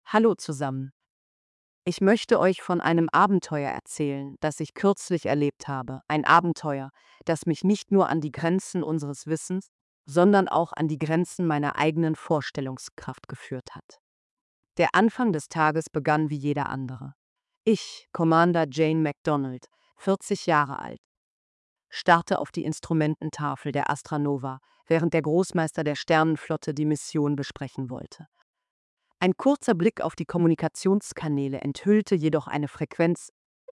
Hallo zusammen. Ich möchte euch von einem Abenteuer erzählen, das ich kürzlich erlebt habe. Ein Abenteuer, das mich nicht nur an die Grenzen unseres Wissens, sondern auch an die Grenzen meiner eigenen Vorstellungskraft geführt hat. Der Anfang des Tages begann wie jeder andere. Ich, Commander Jane MacDonald, 40 Jahre alt, starrte auf die Instrumententafel der Astranova, während der Großmeister der Sternenflotte die Mission besprechen wollte. Ein kurzer Blick auf die Kommunikationskanäle enthüllte jedoch eine Frequenz,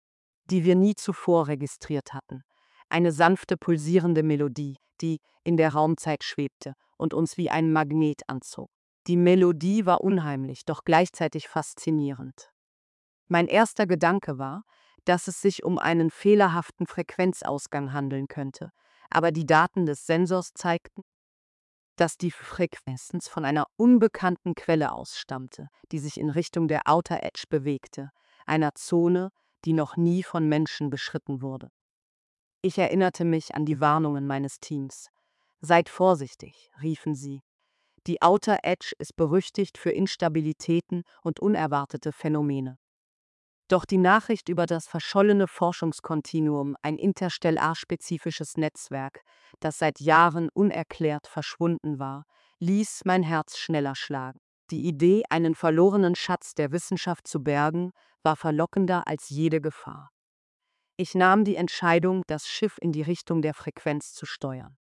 die wir nie zuvor registriert hatten. Eine sanfte, pulsierende Melodie, die in der Raumzeit schwebte und uns wie ein Magnet anzog. Die Melodie war unheimlich, doch gleichzeitig faszinierend. Mein erster Gedanke war, dass es sich um einen fehlerhaften Frequenzausgang handeln könnte, aber die Daten des Sensors zeigten, dass die Frequenz von einer unbekannten Quelle ausstammte, die sich in Richtung der Outer Edge bewegte, einer Zone, die noch nie von Menschen beschritten wurde. Ich erinnerte mich an die Warnungen meines Teams. Seid vorsichtig, riefen sie. Die Outer Edge ist berüchtigt für Instabilitäten und unerwartete Phänomene. Doch die Nachricht über das verschollene Forschungskontinuum, ein interstellarspezifisches Netzwerk, das seit Jahren unerklärt verschwunden war, ließ mein Herz schneller schlagen. Die Idee, einen verlorenen Schatz der Wissenschaft zu bergen, war verlockender als jede Gefahr. Ich nahm die Entscheidung, das Schiff in die Richtung der Frequenz zu steuern.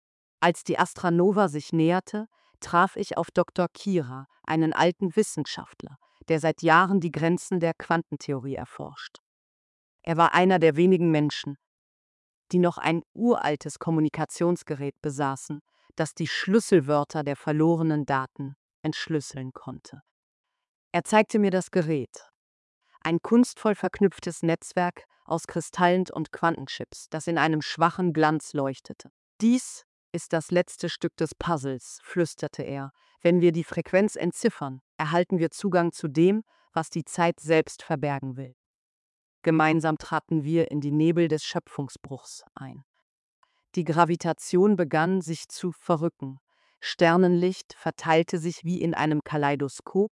Als die Astranova sich näherte, traf ich auf Dr. Kira, einen alten Wissenschaftler, der seit Jahren die Grenzen der Quantentheorie erforscht. Er war einer der wenigen Menschen, die noch ein uraltes Kommunikationsgerät besaßen, das die Schlüsselwörter der verlorenen Daten entschlüsseln konnte. Er zeigte mir das Gerät, ein kunstvoll verknüpftes Netzwerk aus Kristallen und Quantenchips, das in einem schwachen Glanz leuchtete. Dies ist das letzte Stück des Puzzles, flüsterte er. Wenn wir die Frequenz entziffern, erhalten wir Zugang zu dem, was die Zeit selbst verbergen will. Gemeinsam traten wir in die Nebel des Schöpfungsbruchs ein. Die Gravitation begann sich zu verrücken. Sternenlicht verteilte sich wie in einem Kaleidoskop.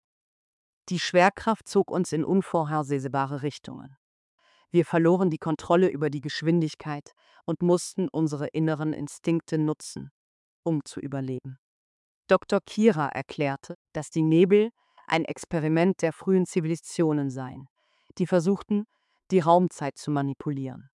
Die Schwerkraft zog uns in unvorhersehbare Richtungen. Wir verloren die Kontrolle über die Geschwindigkeit und mussten unsere inneren Instinkte nutzen, um zu überleben. Dr. Kira erklärte, dass die Nebel ein Experiment der frühen Zivilisationen seien, die versuchten, die Raumzeit zu manipulieren.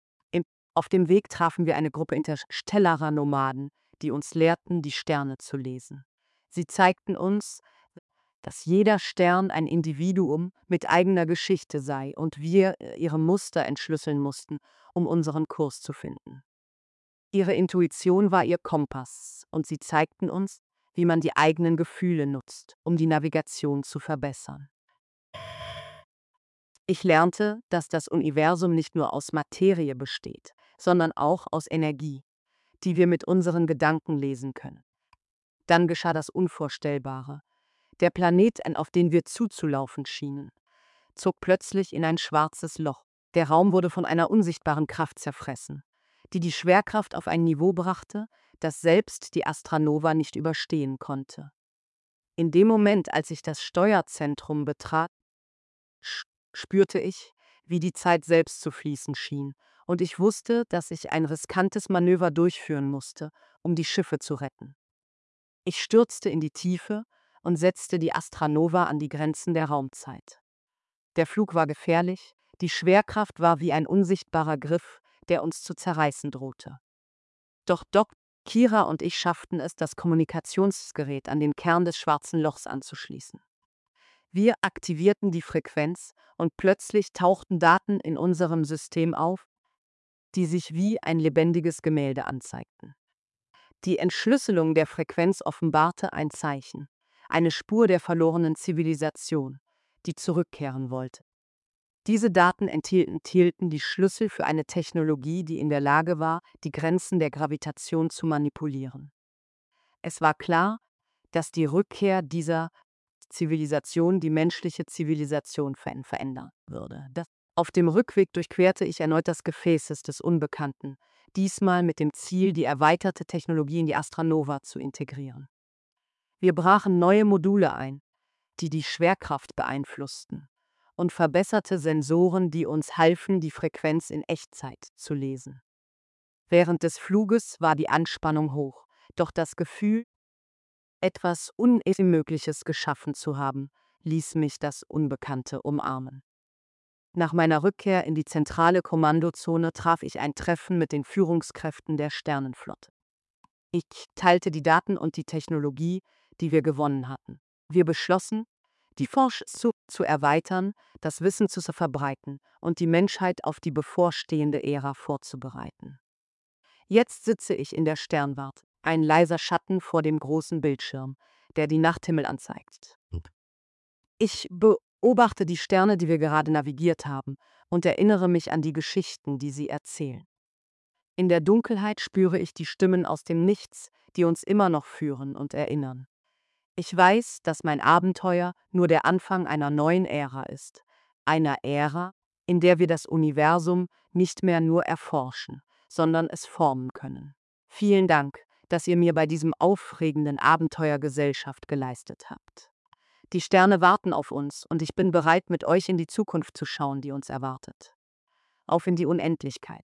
Auf dem Weg trafen wir eine Gruppe interstellarer Nomaden, die uns lehrten, die Sterne zu lesen. Sie zeigten uns, dass jeder Stern ein Individuum mit eigener Geschichte sei und wir ihre Muster entschlüsseln mussten, um unseren Kurs zu finden. Ihre Intuition war ihr Kompass und sie zeigten uns, wie man die eigenen Gefühle nutzt, um die Navigation zu verbessern. Ich lernte, dass das Universum nicht nur aus Materie besteht, sondern auch aus Energie, die wir mit unseren Gedanken lesen können. Dann geschah das Unvorstellbare. Der Planet, auf den wir zuzulaufen schienen, zog plötzlich in ein schwarzes Loch. Der Raum wurde von einer unsichtbaren Kraft zerfressen, die die Schwerkraft auf ein Niveau brachte, das selbst die Astranova nicht überstehen konnte. In dem Moment, als ich das Steuerzentrum betrat, spürte ich, wie die Zeit selbst zu fließen schien, und ich wusste, dass ich ein riskantes Manöver durchführen musste, um die Schiffe zu retten. Ich stürzte in die Tiefe und setzte die Astranova an die Grenzen der Raumzeit. Der Flug war gefährlich, die Schwerkraft war wie ein unsichtbarer Griff, der uns zu zerreißen drohte. Doch Dr. Kira und ich schafften es, das Kommunikationsgerät an den Kern des schwarzen Lochs anzuschließen. Wir aktivierten die Frequenz und plötzlich tauchten Daten in unserem System auf, die sich wie ein lebendiges Gemälde anzeigten. Die Entschlüsselung der Frequenz offenbarte ein Zeichen, eine Spur der verlorenen Zivilisation, die zurückkehren wollte. Diese Daten enthielten die Schlüssel für eine Technologie, die in der Lage war, die Grenzen der Gravitation zu manipulieren. Es war klar, dass die Rückkehr dieser Zivilisation die menschliche Zivilisation verändern würde. Auf dem Rückweg durchquerte ich erneut das Gefäß des Unbekannten, diesmal mit dem Ziel, die erweiterte Technologie in die Astranova zu integrieren. Wir brachen neue Module ein, die die Schwerkraft beeinflussten, und verbesserte Sensoren, die uns halfen, die Frequenz in Echtzeit zu lesen. Während des Fluges war die Anspannung hoch, doch das Gefühl, etwas Unmögliches geschaffen zu haben, ließ mich das Unbekannte umarmen. Nach meiner Rückkehr in die zentrale Kommandozone traf ich ein Treffen mit den Führungskräften der Sternenflotte. Ich teilte die Daten und die Technologie, die wir gewonnen hatten. Wir beschlossen, die Forschung zu erweitern, das Wissen zu verbreiten und die Menschheit auf die bevorstehende Ära vorzubereiten. Jetzt sitze ich in der Sternwarte, ein leiser Schatten vor dem großen Bildschirm, der die Nachthimmel anzeigt. Ich beobachte die Sterne, die wir gerade navigiert haben, und erinnere mich an die Geschichten, die sie erzählen. In der Dunkelheit spüre ich die Stimmen aus dem Nichts, die uns immer noch führen und erinnern. Ich weiß, dass mein Abenteuer nur der Anfang einer neuen Ära ist. Einer Ära, in der wir das Universum nicht mehr nur erforschen, sondern es formen können. Vielen Dank, dass ihr mir bei diesem aufregenden Abenteuer Gesellschaft geleistet habt. Die Sterne warten auf uns und ich bin bereit, mit euch in die Zukunft zu schauen, die uns erwartet. Auf in die Unendlichkeit.